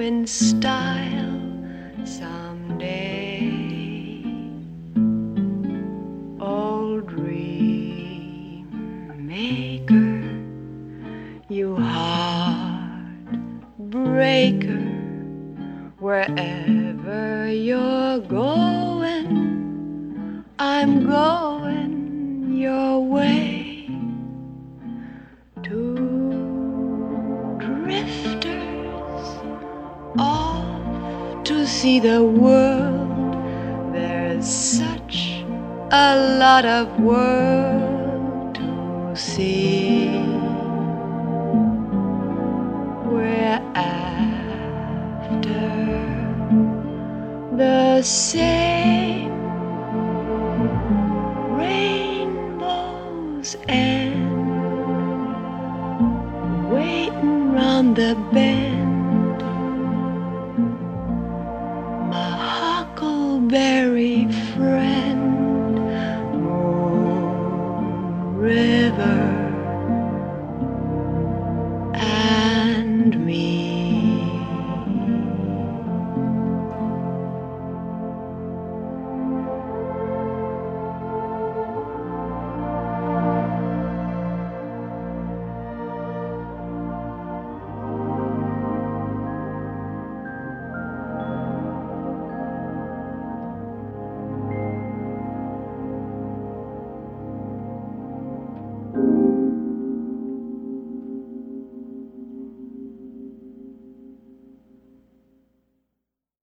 in style someday. Old dream maker, you heartbreaker, wherever you're going, I'm going your way. Two drifters off to see the world. There's such a lot of world to see. We're after the same rainbows and waiting round the bend, my huckleberry